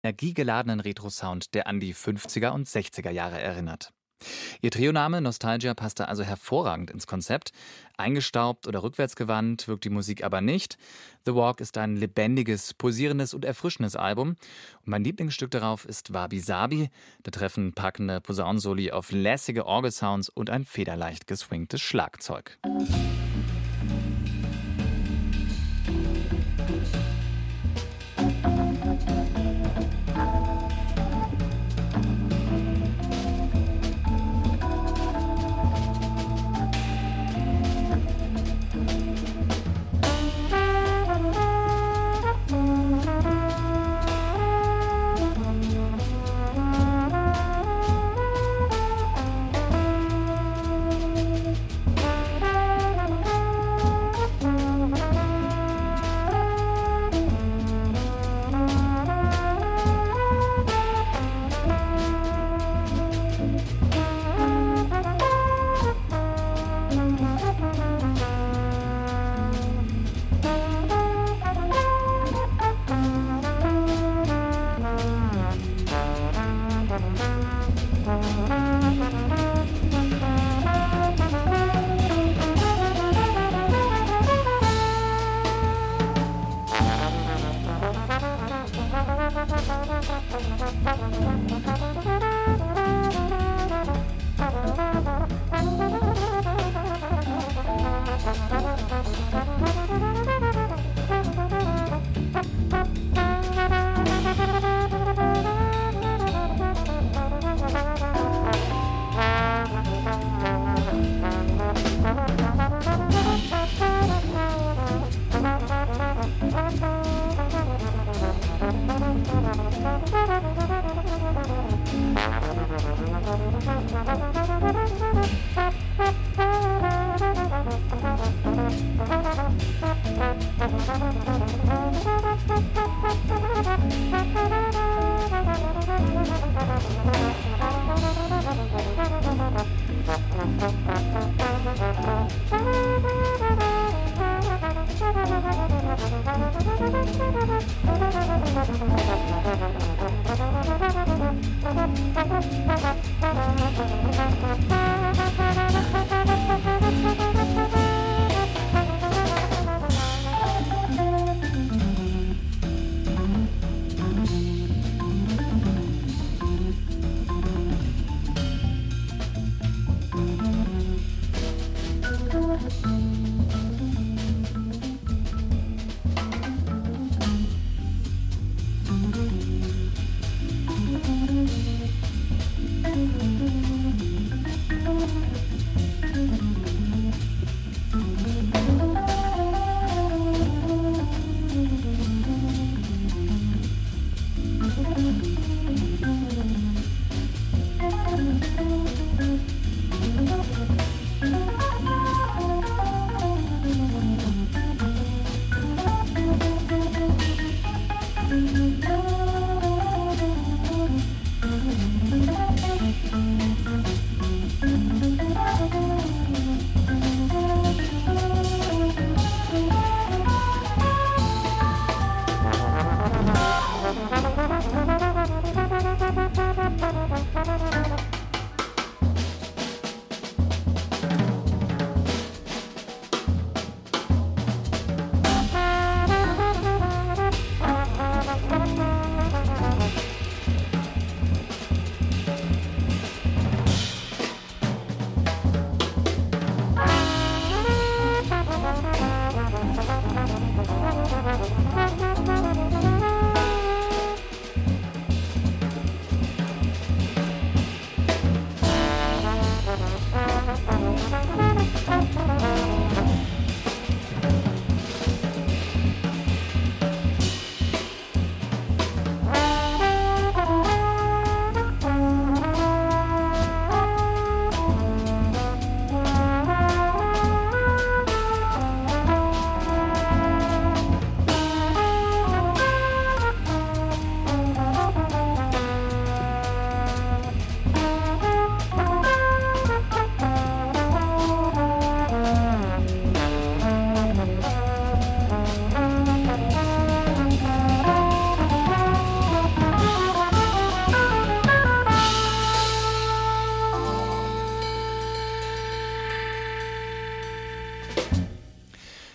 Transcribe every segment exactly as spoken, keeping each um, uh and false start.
energiegeladenen Retro-Sound, der an die fünfziger und sechziger Jahre erinnert. Ihr Trioname Nostalgia passte also hervorragend ins Konzept. Eingestaubt oder rückwärtsgewandt wirkt die Musik aber nicht. The Walk ist ein lebendiges, pulsierendes und erfrischendes Album. Und mein Lieblingsstück darauf ist Wabi Sabi. Da treffen packende Posaunensoli auf lässige Orgelsounds und ein federleicht geswingtes Schlagzeug.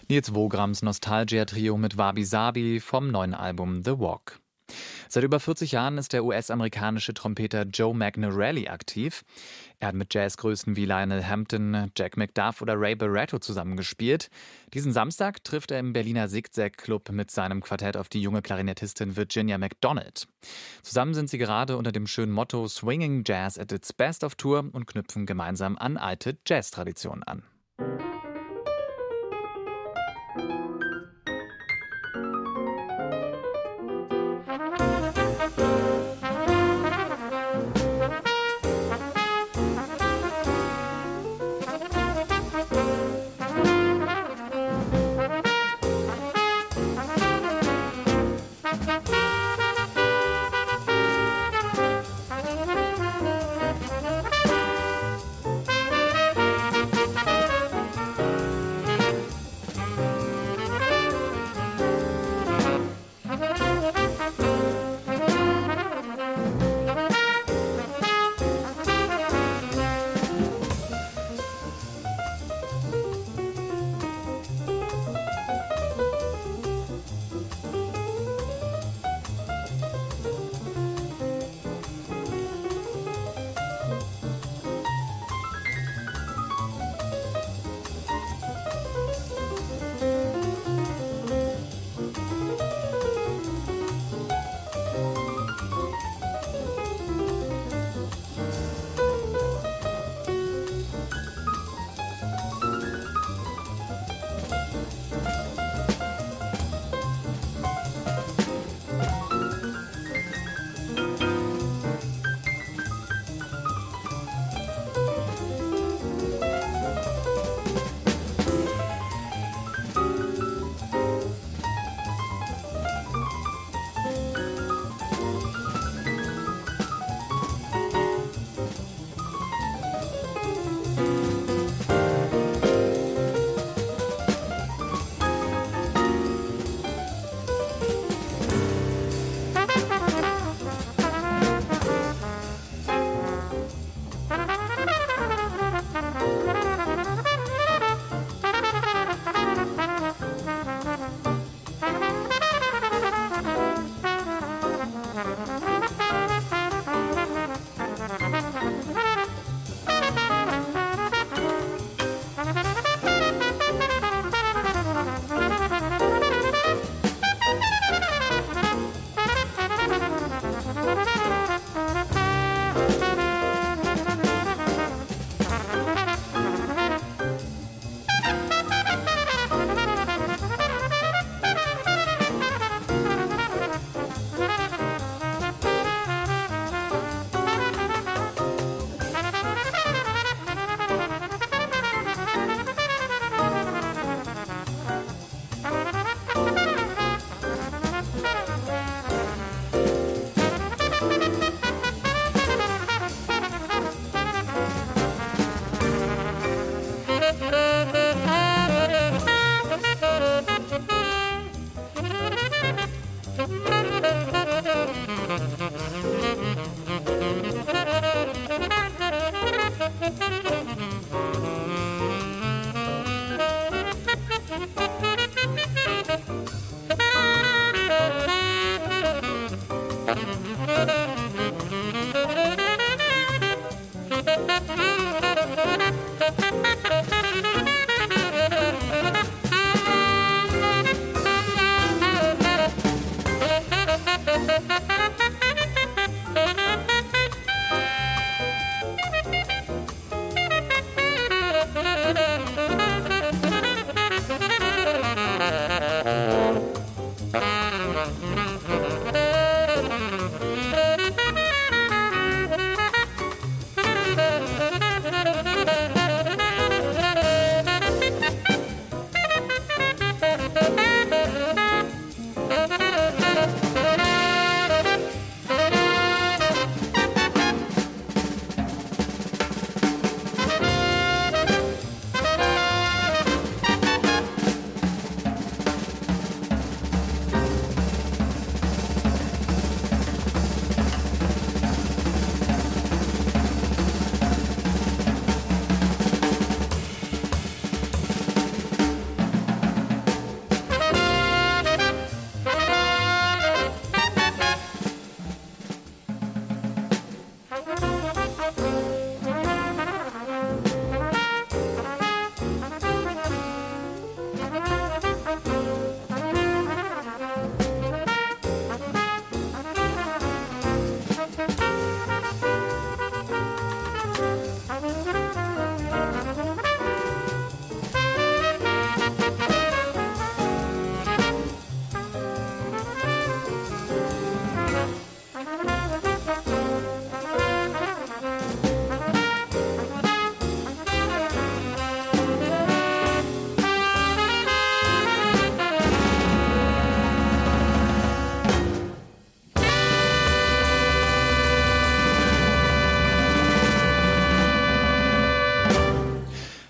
Nils Wograms Nostalgia-Trio mit Wabi Sabi vom neuen Album The Walk. Seit über vierzig Jahren ist der U S-amerikanische Trompeter Joe Magnarelli aktiv. Er hat mit Jazzgrößen wie Lionel Hampton, Jack McDuff oder Ray Barretto zusammengespielt. Diesen Samstag trifft er im Berliner Zigzag-Club mit seinem Quartett auf die junge Klarinettistin Virginia McDonald. Zusammen sind sie gerade unter dem schönen Motto Swinging Jazz at its Best auf Tour und knüpfen gemeinsam an alte Jazz-Traditionen an.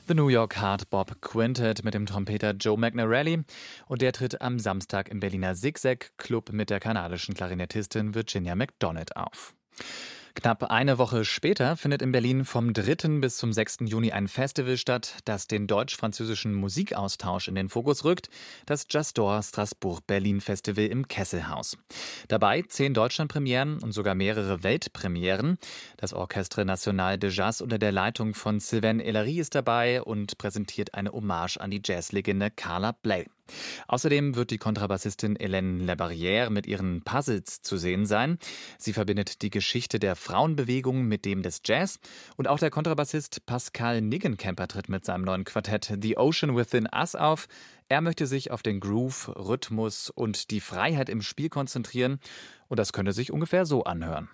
The New York Hard Bop Quintet mit dem Trompeter Joe Magnarelli. Und der tritt am Samstag im Berliner Zigzag Club mit der kanadischen Klarinettistin Virginia McDonald auf. Knapp eine Woche später findet in Berlin vom dritten bis zum sechsten Juni ein Festival statt, das den deutsch-französischen Musikaustausch in den Fokus rückt, das Jastor Strasbourg-Berlin Festival im Kesselhaus. Dabei zehn Deutschlandpremieren und sogar mehrere Weltpremieren. Das Orchestre National de Jazz unter der Leitung von Sylvain Ellery ist dabei und präsentiert eine Hommage an die Jazzlegende Carla Bley. Außerdem wird die Kontrabassistin Hélène Labarrière mit ihren Puzzles zu sehen sein. Sie verbindet die Geschichte der Frauenbewegung mit dem des Jazz. Und auch der Kontrabassist Pascal Niggenkemper tritt mit seinem neuen Quartett The Ocean Within Us auf. Er möchte sich auf den Groove, Rhythmus und die Freiheit im Spiel konzentrieren. Und das könnte sich ungefähr so anhören.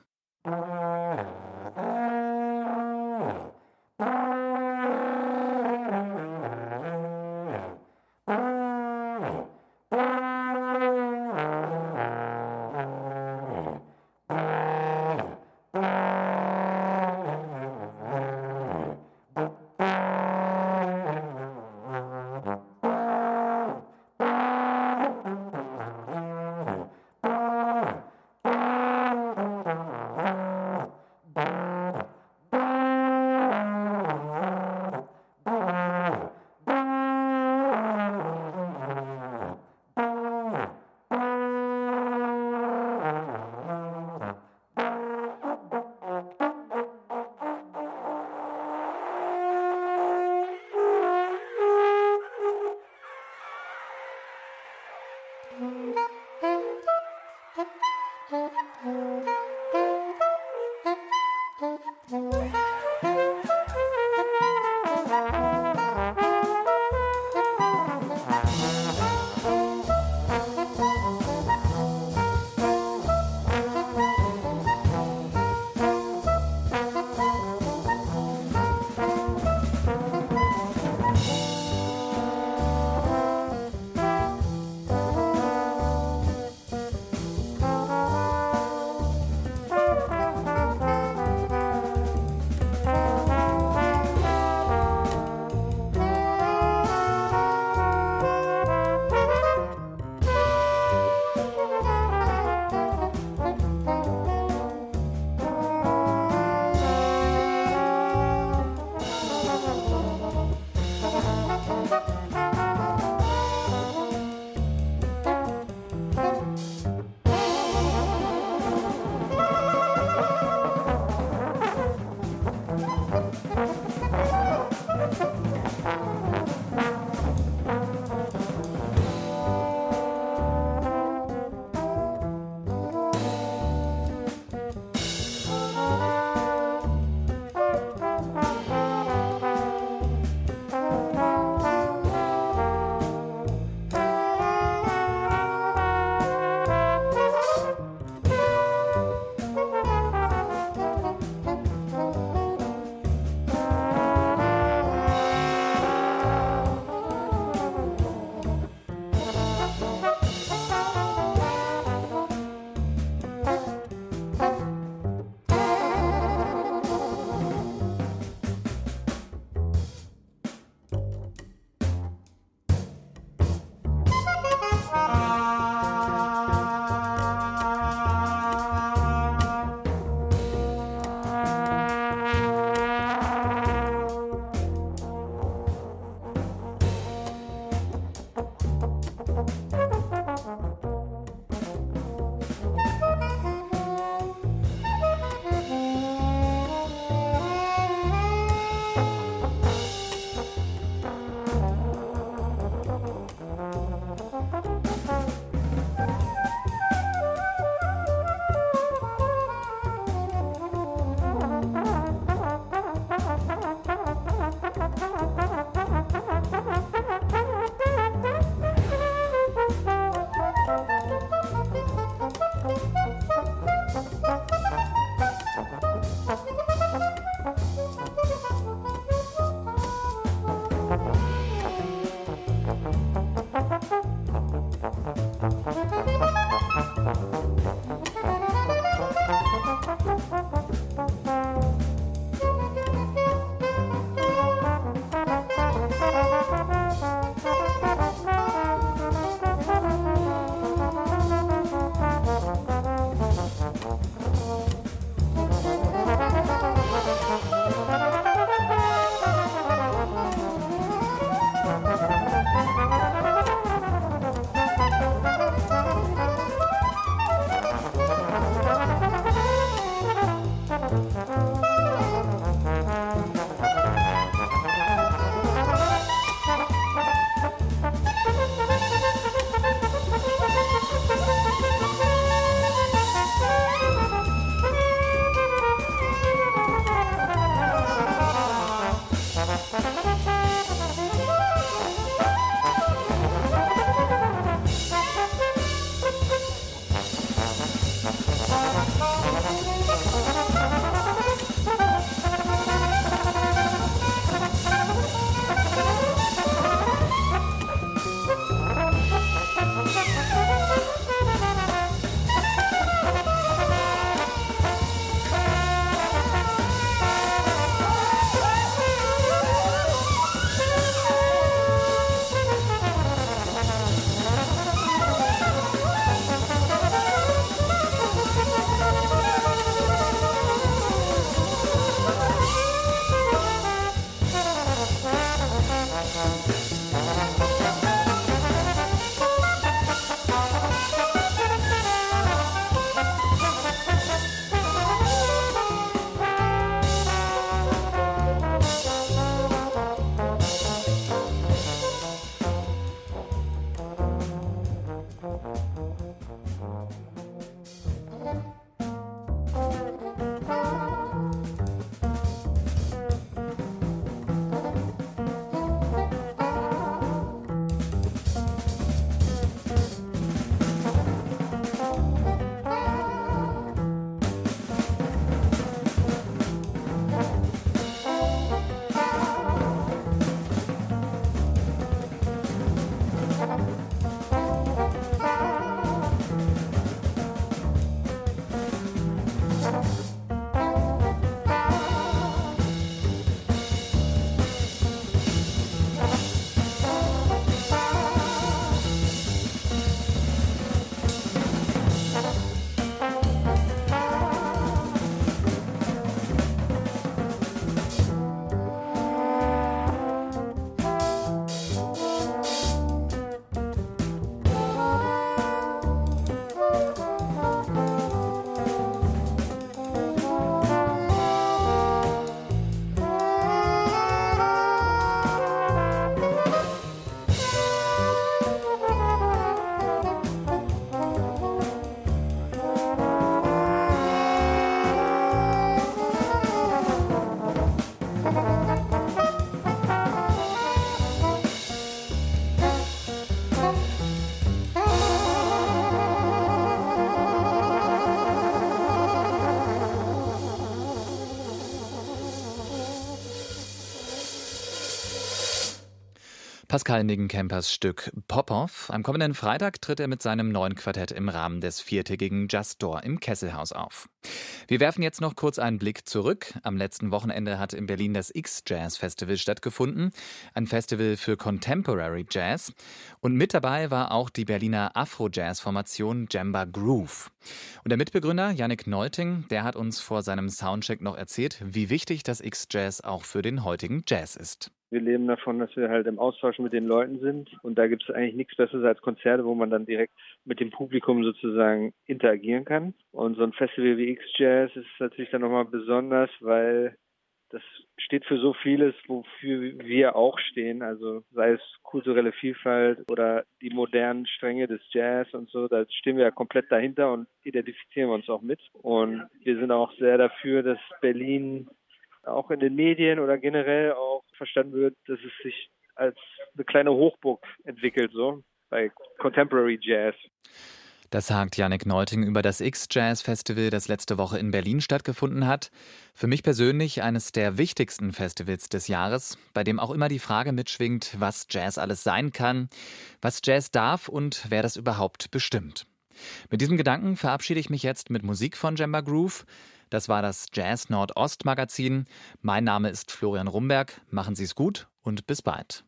Pascal Niggenkempers Stück Popov. Am kommenden Freitag tritt er mit seinem neuen Quartett im Rahmen des viertägigen Just Door im Kesselhaus auf. Wir werfen jetzt noch kurz einen Blick zurück. Am letzten Wochenende hat in Berlin das X-Jazz-Festival stattgefunden, ein Festival für Contemporary Jazz. Und mit dabei war auch die Berliner Afro-Jazz-Formation Jemba Groove. Und der Mitbegründer Yannick Neuting, der hat uns vor seinem Soundcheck noch erzählt, wie wichtig das X-Jazz auch für den heutigen Jazz ist. Wir leben davon, dass wir halt im Austausch mit den Leuten sind, und da gibt es eigentlich nichts Besseres als Konzerte, wo man dann direkt mit dem Publikum sozusagen interagieren kann. Und so ein Festival wie X-Jazz ist natürlich dann nochmal besonders, weil das steht für so vieles, wofür wir auch stehen, also sei es kulturelle Vielfalt oder die modernen Stränge des Jazz und so, da stehen wir ja komplett dahinter und identifizieren uns auch mit. Und wir sind auch sehr dafür, dass Berlin auch in den Medien oder generell auch verstanden wird, dass es sich als eine kleine Hochburg entwickelt, so bei Contemporary Jazz. Das sagt Yannick Neuting über das X-Jazz-Festival, das letzte Woche in Berlin stattgefunden hat. Für mich persönlich eines der wichtigsten Festivals des Jahres, bei dem auch immer die Frage mitschwingt, was Jazz alles sein kann, was Jazz darf und wer das überhaupt bestimmt. Mit diesem Gedanken verabschiede ich mich jetzt mit Musik von Jemba Groove. Das war das Jazz Nordost Magazin. Mein Name ist Florian Rumberg. Machen Sie es gut und bis bald.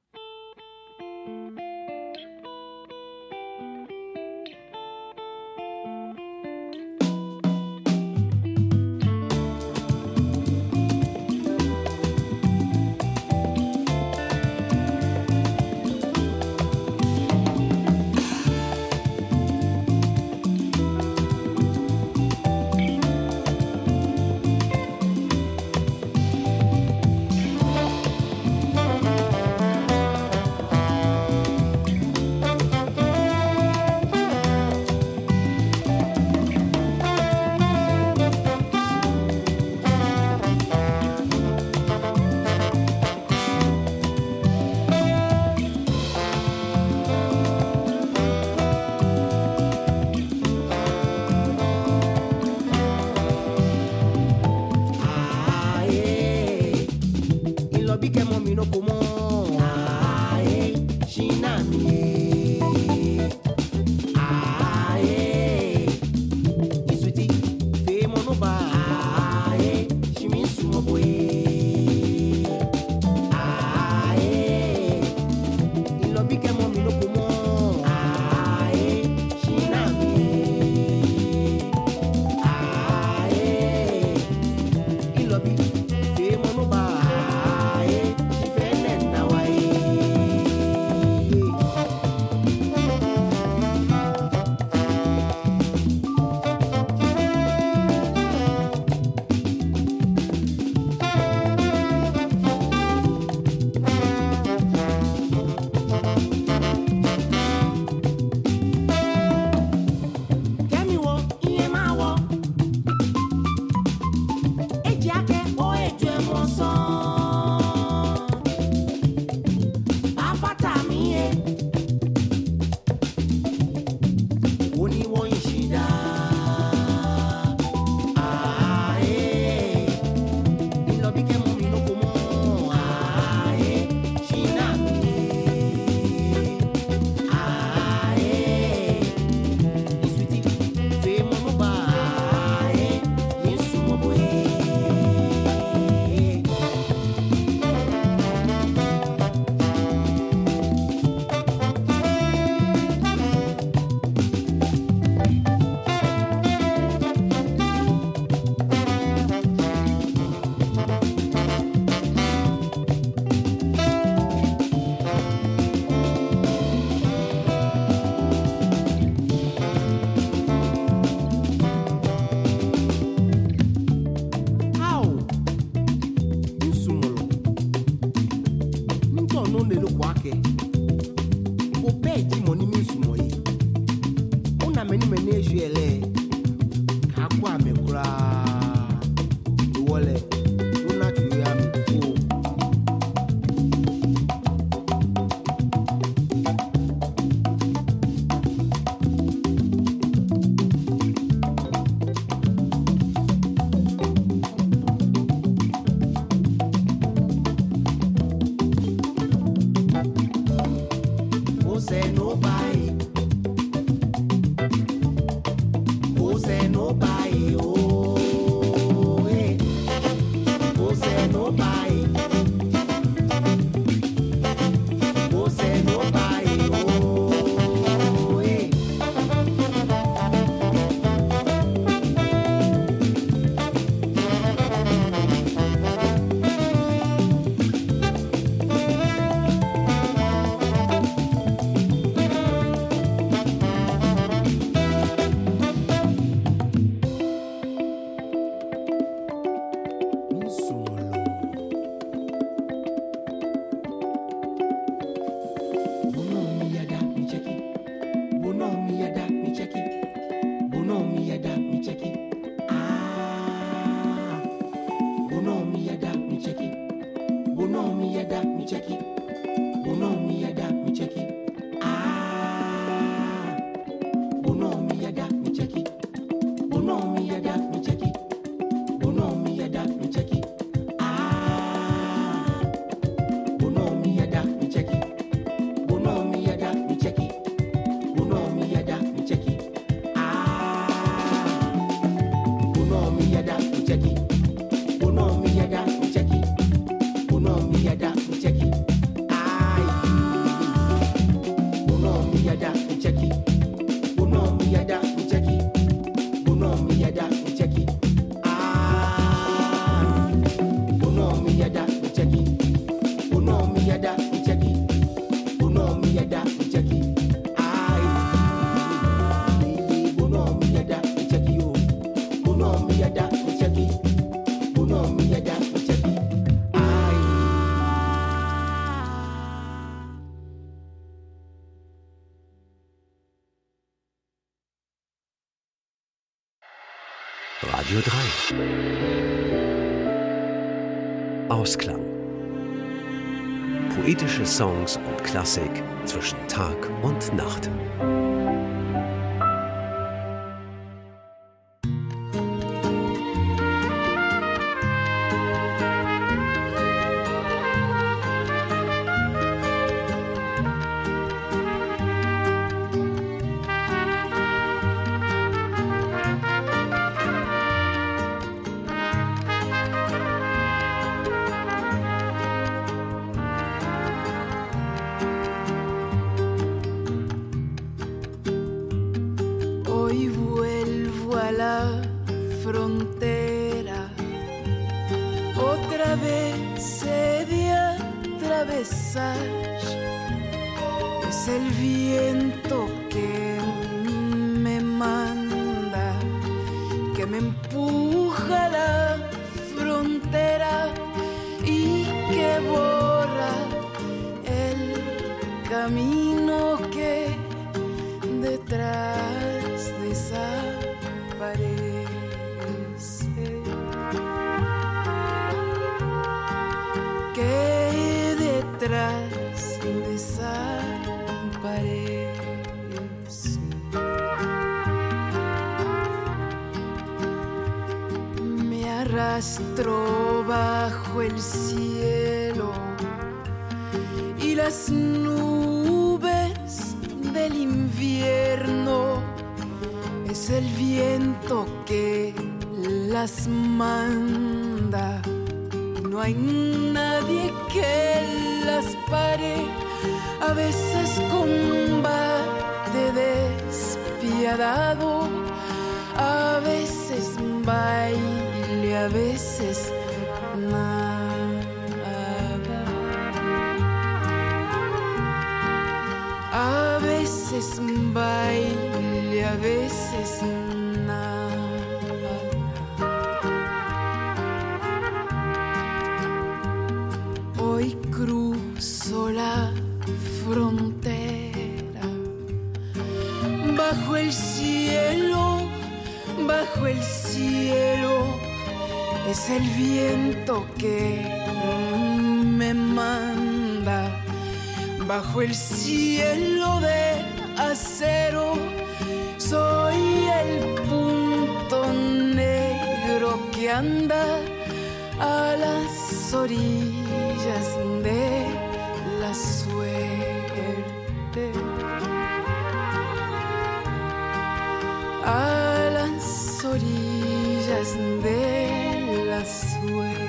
Radio drei. Ausklang. Poetische Songs und Klassik zwischen Tag und Nacht. Arrastro bajo el cielo y las nubes del invierno. Es el viento que las manda y no hay nadie que las pare. A veces combate despiadado, a veces baile, a veces nada. A veces baile, a veces nada. Hoy cruzo la frontera bajo el cielo. Bajo el cielo es el viento que me manda. Bajo el cielo de acero soy el punto negro que anda a las orillas de la suerte. A las orillas de la suerte.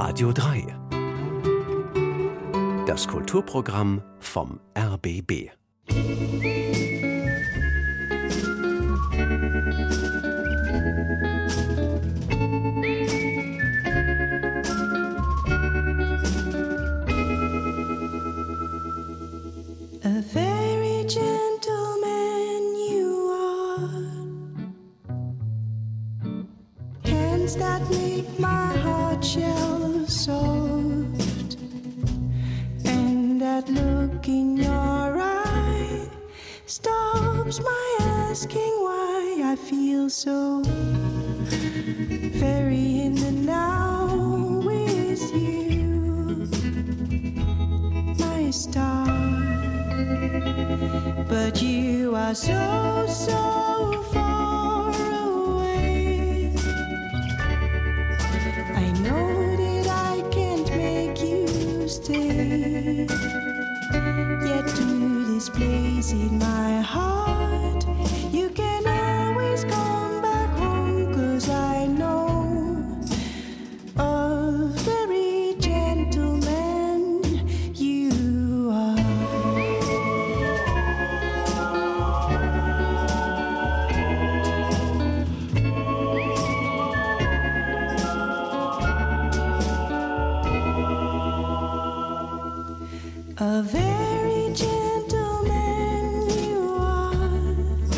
Radio drei. Das Kulturprogramm vom R B B. A very gentleman you are, hands that make my heart shell soft, and that look in your eye stops my asking why. I feel so very in the now with you, my star. But you are so, so far away. I know that I can't make you stay, yet to this place in my heart you can always come back home, 'cause I know a very gentleman you are. A very gentleman you are,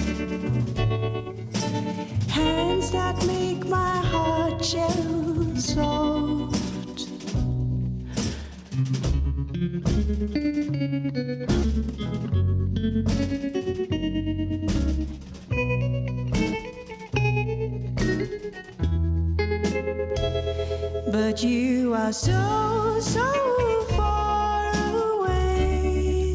hands that make my heart shell soft. But you are so, so far away.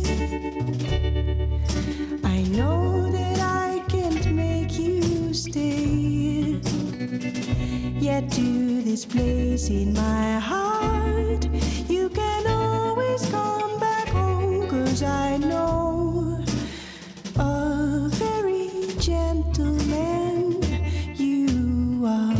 I know that I can't make you stay, yet to this place in my heart you can always come back home, 'cause I know a very gentleman you are.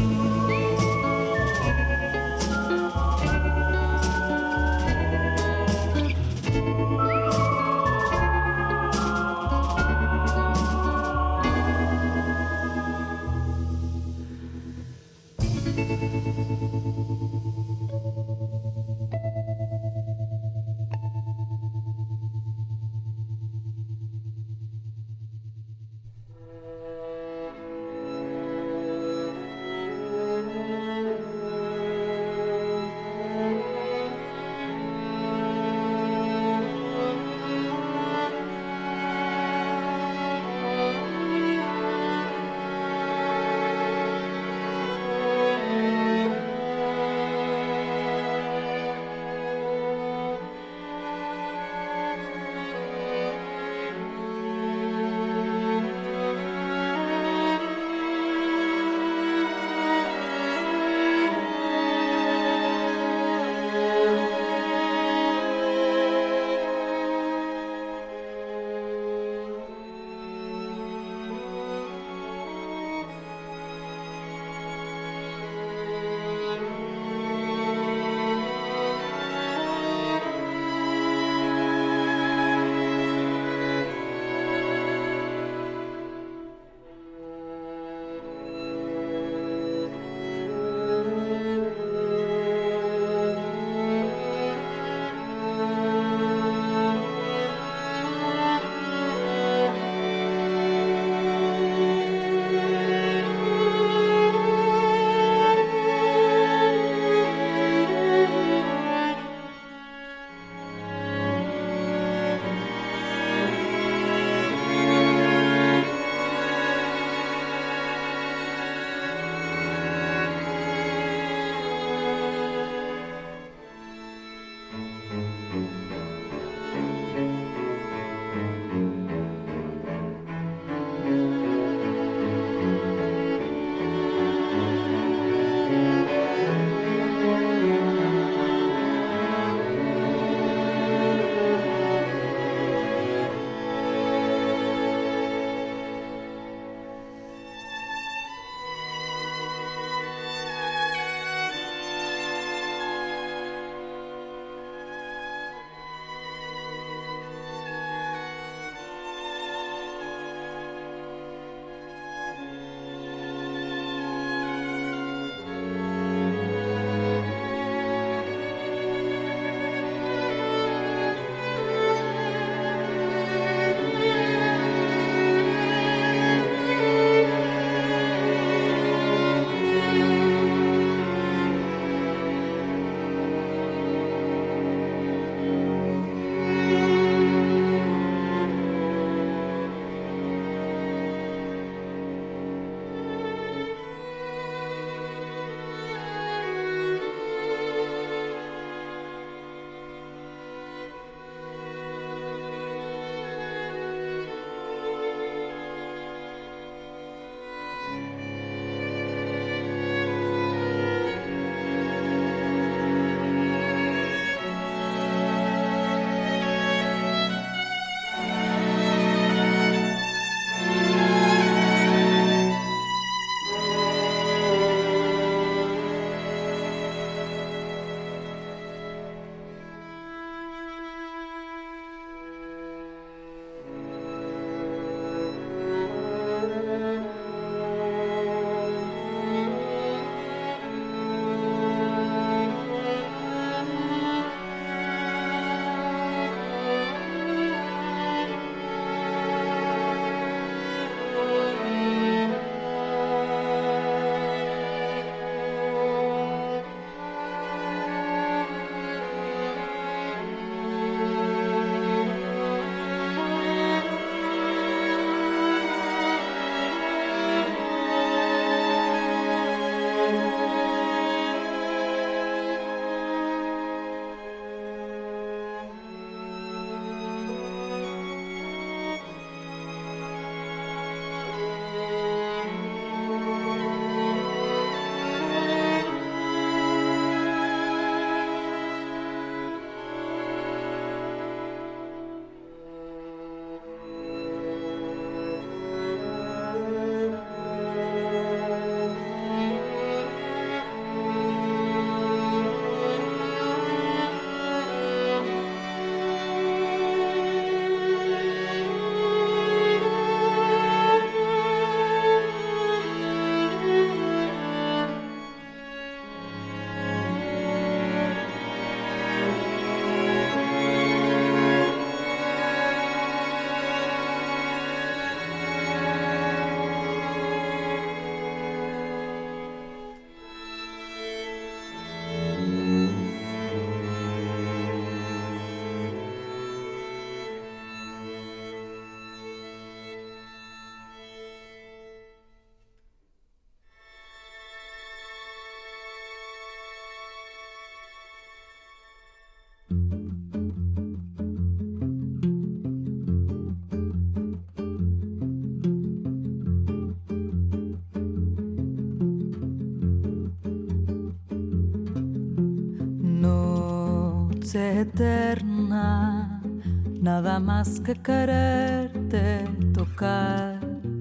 eterna, nada más que quererte tocar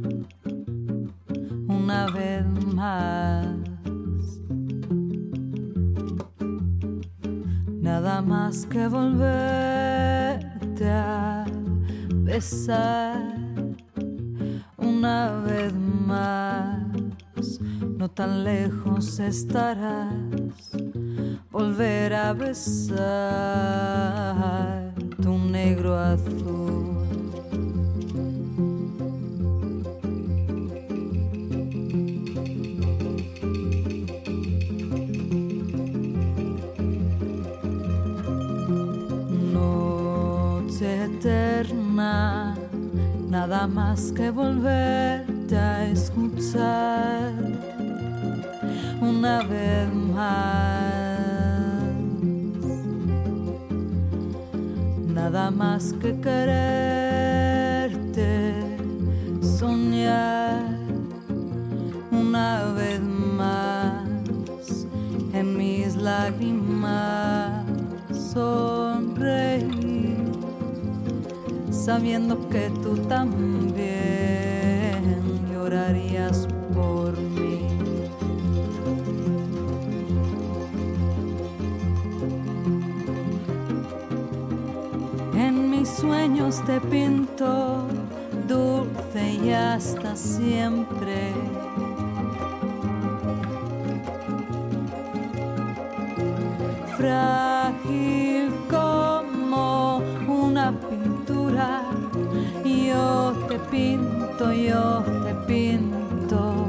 una vez más. Nada más que volverte a besar una vez más. No tan lejos estarás, volver a besar tu negro azul. Noche eterna, nada más que volverte a escuchar una vez más. Nada más que quererte soñar una vez más. En mis lágrimas sonreír, sabiendo que tú también llorarías por mí. En mis sueños te pinto dulce y hasta siempre. Frágil como una pintura, yo te pinto, yo te pinto.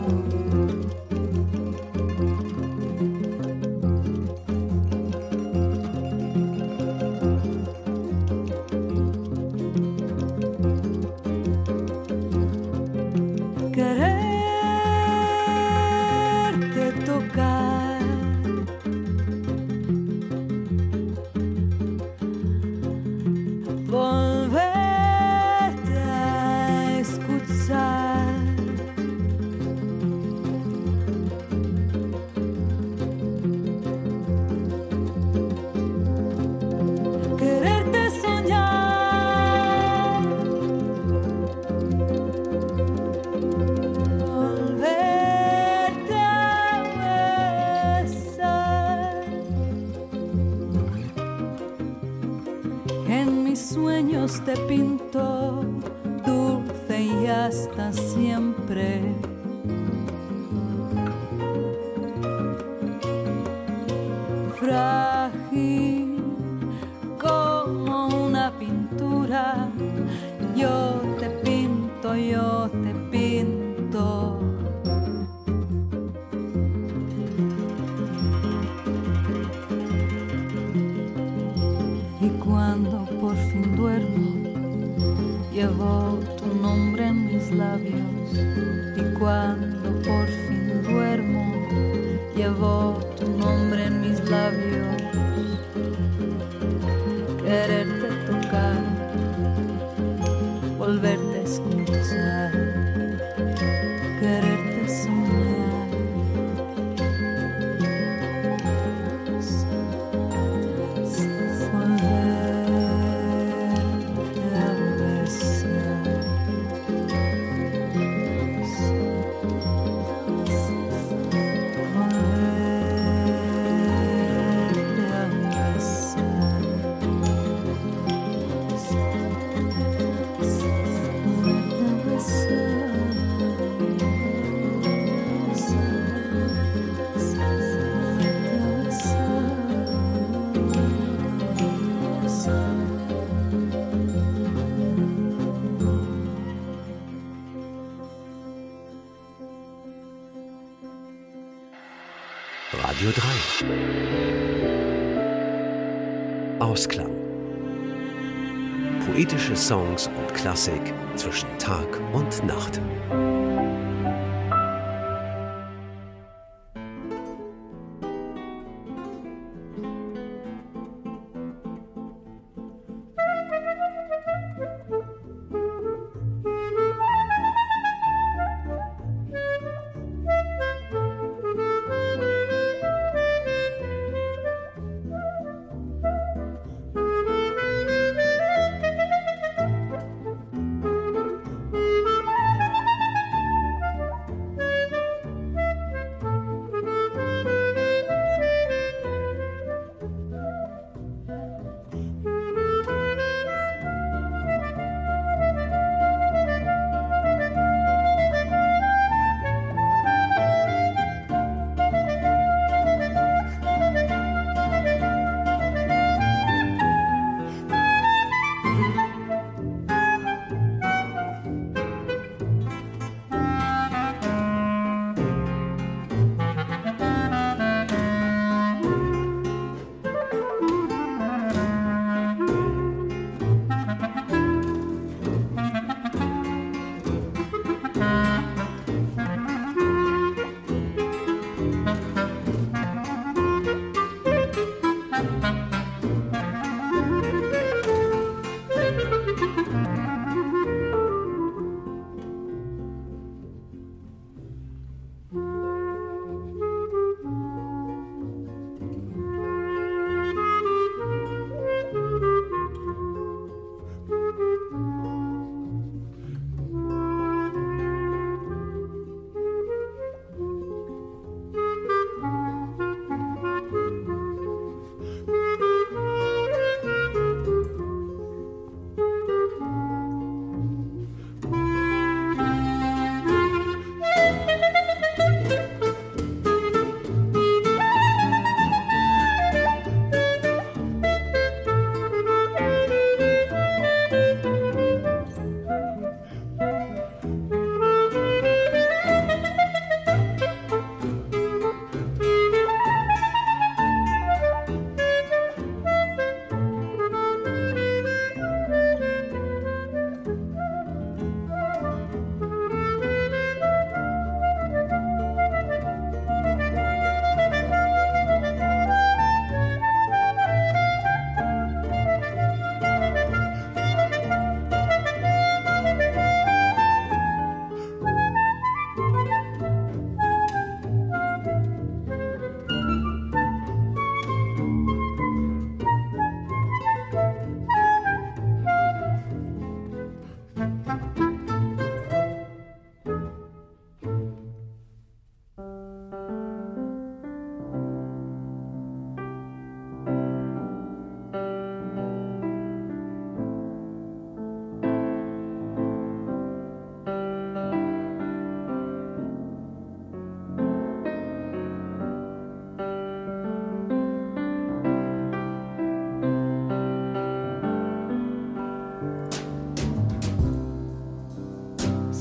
Quererte tocar, volverte a escuchar, quererte soñar, volverte a besar. En mis sueños te pinto dulce y hasta siempre. Frágil como una pintura, yo te pinto, yo te pinto. Y cuando por fin duermo, llevo tu nombre en mis labios. Y cuando por fin duermo, llevo tu nombre en mis labios. Quererte tocar, volverte a escuchar, quererte soñar. Volverte a besar. Volverte a besar. Radio drei. Ausklang. Poetische Songs und Klassik zwischen Tag und Nacht.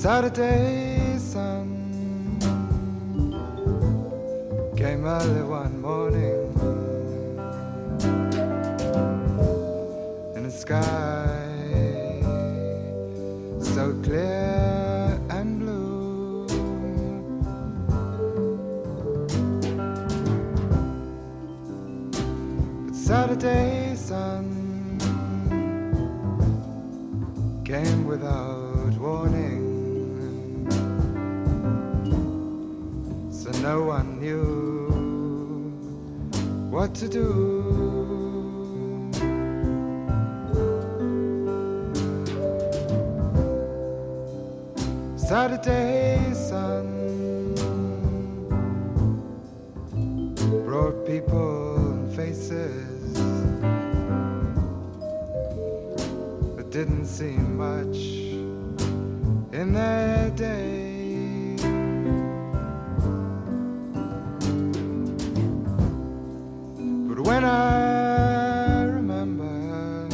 Saturday sun came early one morning in the sky so clear and blue. But Saturday sun came without warning, so no one knew what to do. Saturday sun brought people and faces, but didn't seem much in their day. But when I remember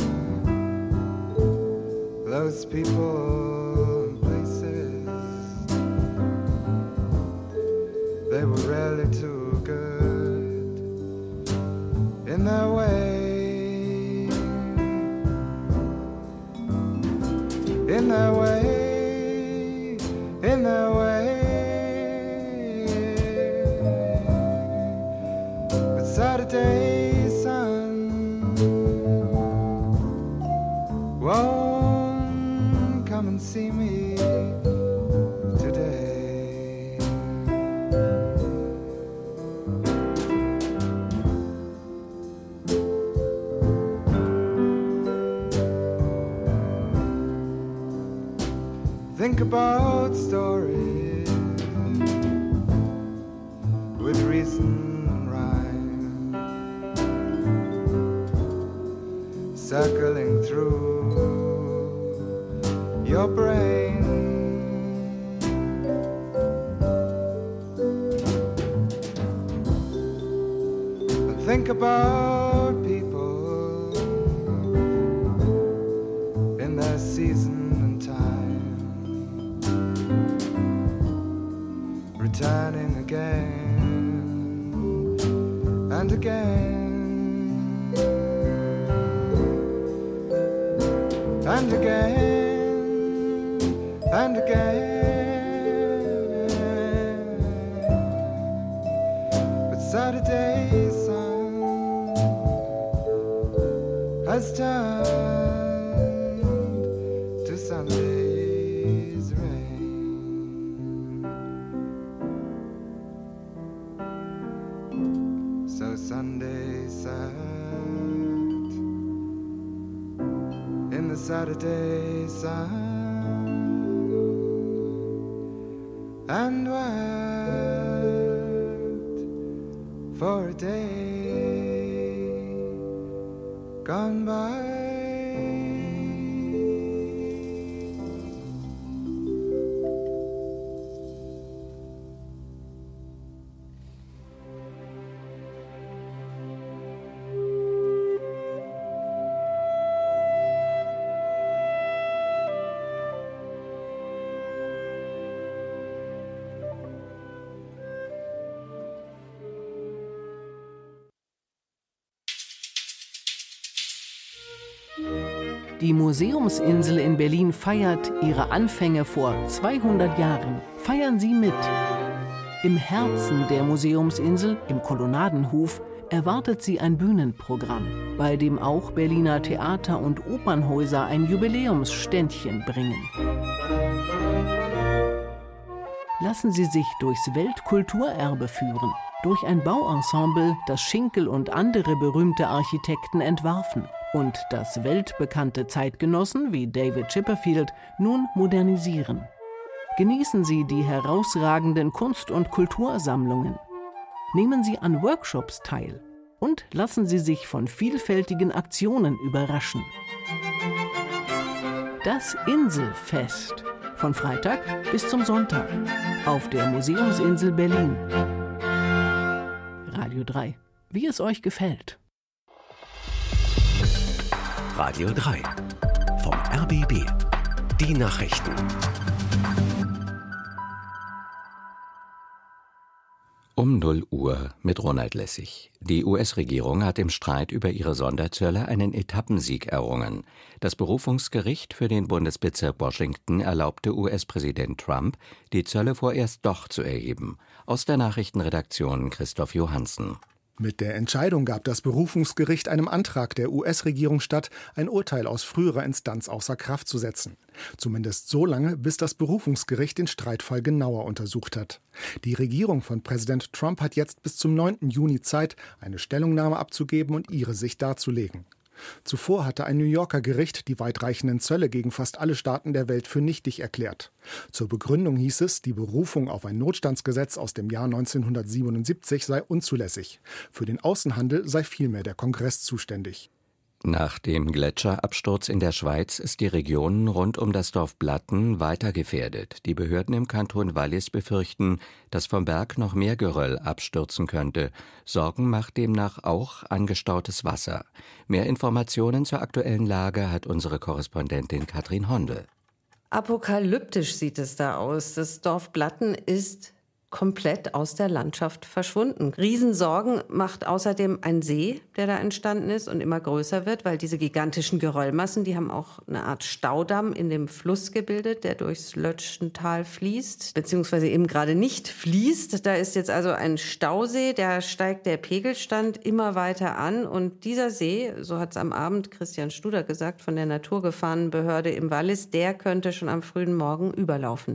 those people and places, they were really too good in their way, in their way, in their way. But Saturday sun won't come and see me today. Think about stories with reason and rhyme, circling through your brain. And think about people in their season and time, returning again and again and again and again. But Saturday sun has turned to Sunday's rain. So Sunday sat in the Saturday sun and wept for a day gone by. Die Museumsinsel in Berlin feiert ihre Anfänge vor zweihundert Jahren. Feiern Sie mit! Im Herzen der Museumsinsel, im Kolonnadenhof, erwartet Sie ein Bühnenprogramm, bei dem auch Berliner Theater und Opernhäuser ein Jubiläumsständchen bringen. Lassen Sie sich durchs Weltkulturerbe führen, durch ein Bauensemble, das Schinkel und andere berühmte Architekten entwarfen und das weltbekannte Zeitgenossen wie David Chipperfield nun modernisieren. Genießen Sie die herausragenden Kunst- und Kultursammlungen. Nehmen Sie an Workshops teil und lassen Sie sich von vielfältigen Aktionen überraschen. Das Inselfest. Von Freitag bis zum Sonntag auf der Museumsinsel Berlin. Radio drei. Wie es euch gefällt. Radio drei. Vom R B B. Die Nachrichten. Um null Uhr mit Ronald Lessig. Die U S-Regierung hat im Streit über ihre Sonderzölle einen Etappensieg errungen. Das Berufungsgericht für den Bundesbezirk Washington erlaubte U S-Präsident Trump, die Zölle vorerst doch zu erheben. Aus der Nachrichtenredaktion Christoph Johansen. Mit der Entscheidung gab das Berufungsgericht einem Antrag der U S-Regierung statt, ein Urteil aus früherer Instanz außer Kraft zu setzen. Zumindest so lange, bis das Berufungsgericht den Streitfall genauer untersucht hat. Die Regierung von Präsident Trump hat jetzt bis zum neunten Juni Zeit, eine Stellungnahme abzugeben und ihre Sicht darzulegen. Zuvor hatte ein New Yorker Gericht die weitreichenden Zölle gegen fast alle Staaten der Welt für nichtig erklärt. Zur Begründung hieß es, die Berufung auf ein Notstandsgesetz aus dem Jahr neunzehnhundertsiebenundsiebzig sei unzulässig. Für den Außenhandel sei vielmehr der Kongress zuständig. Nach dem Gletscherabsturz in der Schweiz ist die Region rund um das Dorf Blatten weiter gefährdet. Die Behörden im Kanton Wallis befürchten, dass vom Berg noch mehr Geröll abstürzen könnte. Sorgen macht demnach auch angestautes Wasser. Mehr Informationen zur aktuellen Lage hat unsere Korrespondentin Katrin Hondel. Apokalyptisch sieht es da aus. Das Dorf Blatten ist komplett aus der Landschaft verschwunden. Riesensorgen macht außerdem ein See, der da entstanden ist und immer größer wird, weil diese gigantischen Geröllmassen, die haben auch eine Art Staudamm in dem Fluss gebildet, der durchs Lötschental fließt, beziehungsweise eben gerade nicht fließt. Da ist jetzt also ein Stausee, da steigt der Pegelstand immer weiter an und dieser See, so hat es am Abend Christian Studer gesagt, von der Naturgefahrenbehörde im Wallis, der könnte schon am frühen Morgen überlaufen.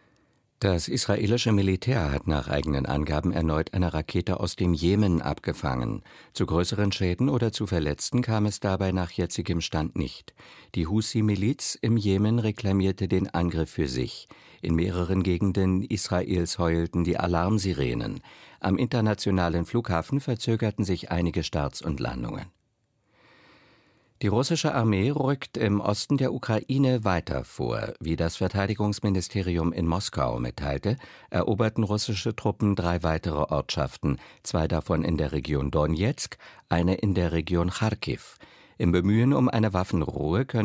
Das israelische Militär hat nach eigenen Angaben erneut eine Rakete aus dem Jemen abgefangen. Zu größeren Schäden oder zu Verletzten kam es dabei nach jetzigem Stand nicht. Die Husi-Miliz im Jemen reklamierte den Angriff für sich. In mehreren Gegenden Israels heulten die Alarmsirenen. Am internationalen Flughafen verzögerten sich einige Starts und Landungen. Die russische Armee rückt im Osten der Ukraine weiter vor. Wie das Verteidigungsministerium in Moskau mitteilte, eroberten russische Truppen drei weitere Ortschaften, zwei davon in der Region Donezk, eine in der Region Charkiw. Im Bemühen um eine Waffenruhe können